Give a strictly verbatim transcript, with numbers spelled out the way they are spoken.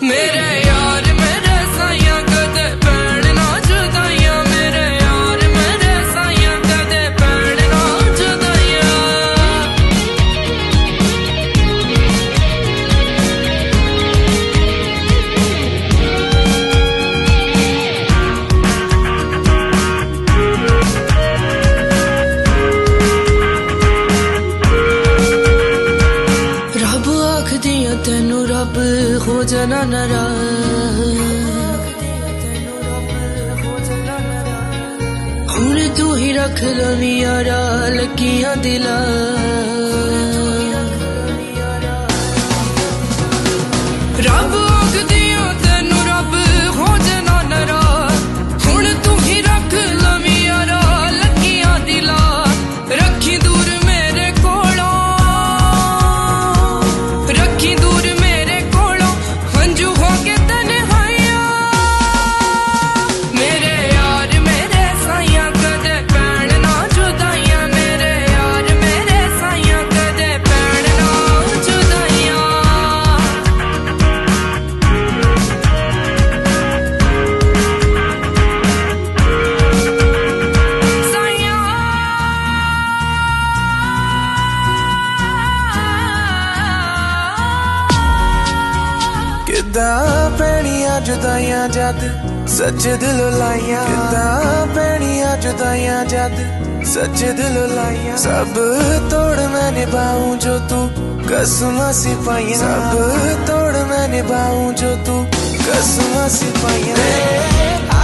मेरे यार मेरे साइया कदे पैण ना जुदाइयां, मेरे यार मेरे साइया कदे पैण ना जुदाइयां। रब आख दिया तेनू रब हो जाना नाराज, हुण तू ही रख लवी यारा लगियां दिला। रब आख दिया तेनू रब हो जाना नाराज, हुण तू ही रख लवी यारा लगियां दिला। रखी दूर मेरे कोलों, रखी दूर मेरे कोलों हंजू हो के तन्हाइयां। मेरे यार मेरे साइया कदे पैण ना जुदाइयां, मेरे यार मेरे साइया कदे पैण ना जुदाइयां। किदां पैणियां जुदाइयां जद सच्चे दिलों लाइयां, किदां पैणियां जुदाइयां जद सच्चे दिलों लाइयां। सब तोड़ मैं निभाऊं जो तू कसमां सिपाहियां, सब तोड़ मैं निभाऊं जो तू कसमां सिपाहियां।